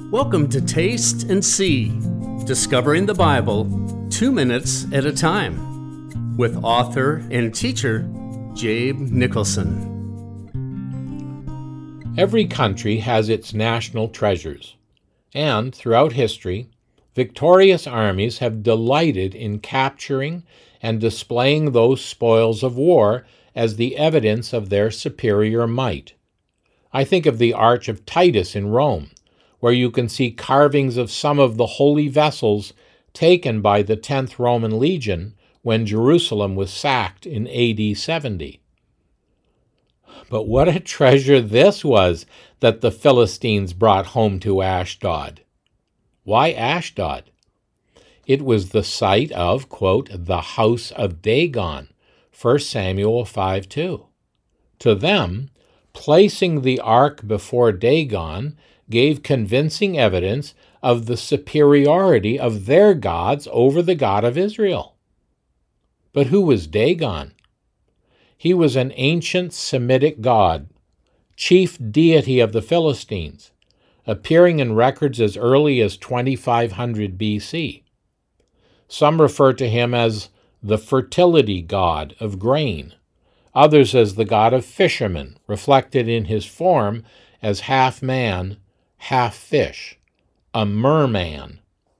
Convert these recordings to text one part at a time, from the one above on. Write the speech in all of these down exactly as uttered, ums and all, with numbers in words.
Welcome to Taste and See, Discovering the Bible two minutes at a time, with author and teacher Jabe Nicholson. Every country has its national treasures, and throughout history, victorious armies have delighted in capturing and displaying those spoils of war as the evidence of their superior might. I think of the Arch of Titus in Rome, where you can see carvings of some of the holy vessels taken by the tenth Roman Legion when Jerusalem was sacked in A D seventy. But what a treasure this was that the Philistines brought home to Ashdod. Why Ashdod? It was the site of, quote, the house of Dagon, First Samuel five two. To them, placing the ark before Dagon gave convincing evidence of the superiority of their gods over the God of Israel. But who was Dagon? He was an ancient Semitic god, chief deity of the Philistines, appearing in records as early as twenty-five hundred B C. Some refer to him as the fertility god of grain, others as the god of fishermen, reflected in his form as half man, half fish, a merman.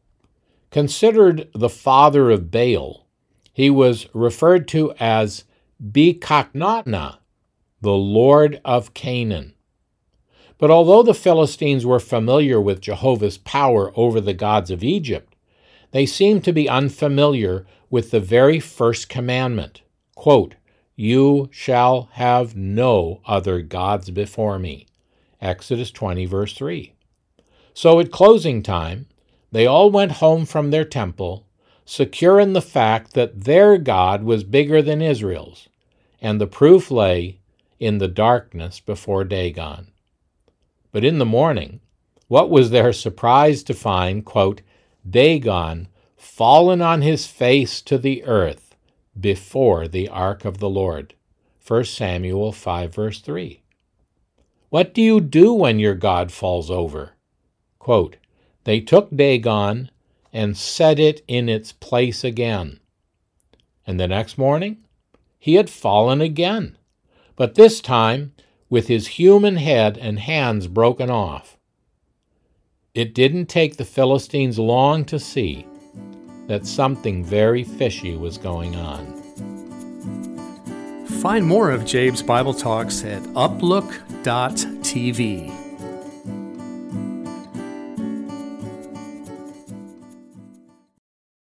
Considered the father of Baal, he was referred to as Bekaknatna, the Lord of Canaan. But although the Philistines were familiar with Jehovah's power over the gods of Egypt, they seemed to be unfamiliar with the very first commandment, quote, "You shall have no other gods before me," Exodus twenty, verse three. So at closing time, they all went home from their temple, secure in the fact that their God was bigger than Israel's, and the proof lay in the darkness before Dagon. But in the morning, what was their surprise to find, quote, Dagon fallen on his face to the earth before the ark of the Lord, First Samuel five, verse three. What do you do when your God falls over? Quote, they took Dagon and set it in its place again. And the next morning, he had fallen again, but this time with his human head and hands broken off. It didn't take the Philistines long to see that something very fishy was going on. Find more of Jabe's Bible Talks at uplook dot t v.